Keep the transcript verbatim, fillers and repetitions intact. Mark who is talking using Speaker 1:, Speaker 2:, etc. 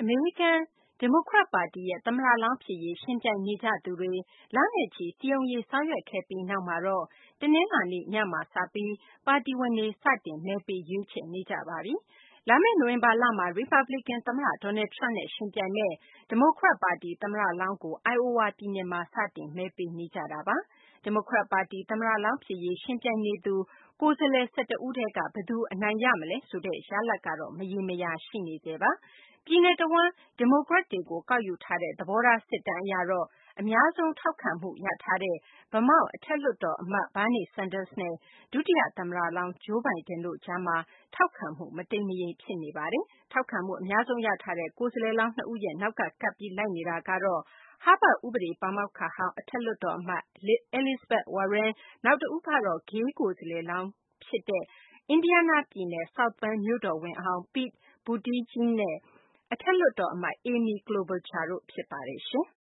Speaker 1: အမေရိကန်ဒီမိုကရက်ပါတီရဲ့သမ္မတလောင်းဖြစ်ရေးယှဉ်ပြိုင်နေကြသူတွေလနဲ့ချီစည်းရုံးရေးဆောင်ရွက်ခဲ့ပြီးနောက်မှာတော့တနင်္လာနေ့ညမှာစပြီးပါတီဝင်တွေစတင်မဲပေးရွေးချယ်နေကြပါပြီ။လာမယ့်နိုဝင်ဘာလမှာရီပတ်ဘလစ်ကန်သမ္မတဒေါ်နယ်ထရမ့်နဲ့ယှဉ်ပြိုင်မယ့်ဒီမိုကရက်ပါတီသမ္မတလောင်းကိုအိုင်အိုဝါပြည်နယ်မှာစတင်မဲပေးနေကြတာပါ။ဒီမိုကရက်ပါတီသမ္မတလောင်းဖြစ်ရေးယှဉ်ပြိုင်နေသူကိုယ်စားလှယ်၁၁ဦးထဲကဘယ်သူအနိုင်ရမလဲဆိုတဲ့ရလဒ်ကတော့မရေမရာရှိနေဆဲပါ။ပြည်နယ်တဝန်းဒီမိုကရက်တွေကိုကောက်ယူထားတဲ့သဘောထားစစ်တမ်းအရတော့အများဆုံးထောက်ခံမှုရထားတဲ့ Vermont အထက်လွှတ်တော်အမတ် Bernie Sanders နဲ့ဒုတိယသမ္မတလောင်း Joe Biden တို့ကြားမှာထောက်ခံမှုမတိမ်မယိမ်းဖြစ်နေပါတယ်။ထောက်ခံမှုအများဆုံးရထားတဲ့ကိုယ်စားလှယ်လောင်းနှစ်ဦးရဲ့နောက်ကကပ်ပြီးလိုက်နေတာကတော့ Harvard ဥပဒေပါမောက္ခဟောင်းအထက်လွှတ်တော်အမတ် Elizabeth Warren နောက်တဦးကတော့ Gay ကိုယ်စားလှယ်လောင်းဖြစ်တဲ့ Indiana ပြည်နယ် South Bend မြို့တော်ဝန်ဟောင်း Pete Buttigieg နဲ့အထက်လွှတ်တော်အမတ် Amy Klobuchar တို့ဖြစ်ပါတယ်။